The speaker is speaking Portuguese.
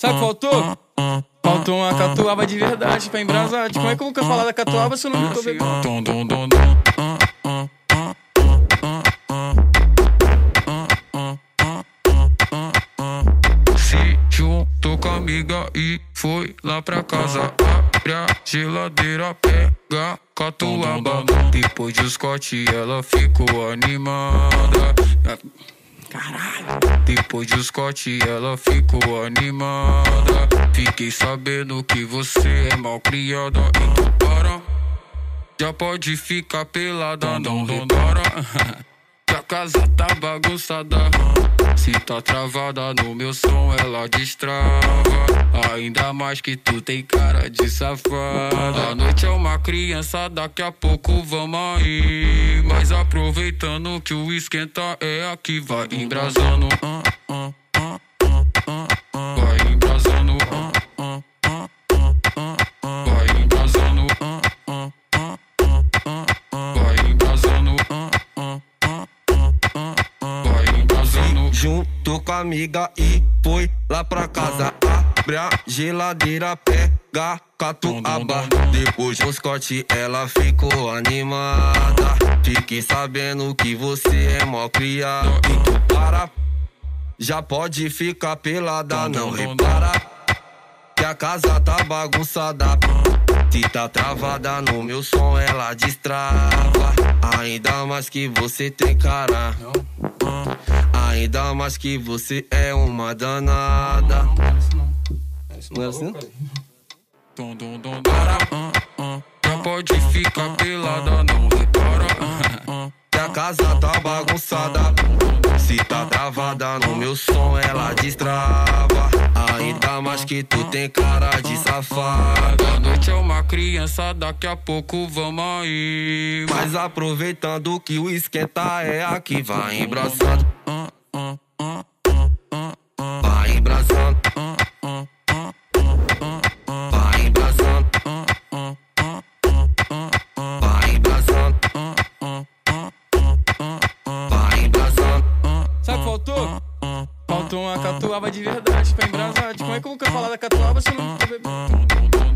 Sabe o que faltou? Faltou uma catuaba de verdade pra embrasar. Como é que eu nunca falar da catuaba se eu não tô bebendo? Se juntou com a amiga e foi lá pra casa. Abre a geladeira, pega catuaba. Depois de Scott ela ficou animada. Caralho. Depois de Scott ela ficou animada. Fiquei sabendo que você é mal criada. Então para, já pode ficar pelada. Não repara que a casa tá bagunçada. Se tá travada no meu som ela destrava. Ainda mais que tu tem cara de safada. A noite é uma criança, daqui a pouco vamos aí. Mas aproveitando que o esquenta é aqui, vai embrasando. Vai embrasando. Vai embrasando. Vai embrasando. Vai embrasando. Juntou com a amiga e foi lá pra casa. Abre a geladeira, pega catuaba. Depois do Scott ela ficou animada. Fiquei sabendo que você é mó criado. Então para, já pode ficar pelada. Não repara que a casa tá bagunçada. Se tá travada no meu som ela destrava. Ainda mais que você tem cara. Ainda mais que você é uma danada. Não é assim? Já pode ficar pelada, não repara que a casa tá bagunçada. Se tá travada no meu som ela destrava. Ainda mais que tu tem cara de safada. A noite é uma criança, daqui a pouco vamos aí. Mas aproveitando que o esquenta é aqui, vai embraçando. Vai embraçando. Vai embraçando. Vai embraçando. Vai embraçando. Sabe o que faltou? Faltou uma catuaba de verdade pra embrasar. Como é que eu nunca falar da catuaba se eu não tô bebendo?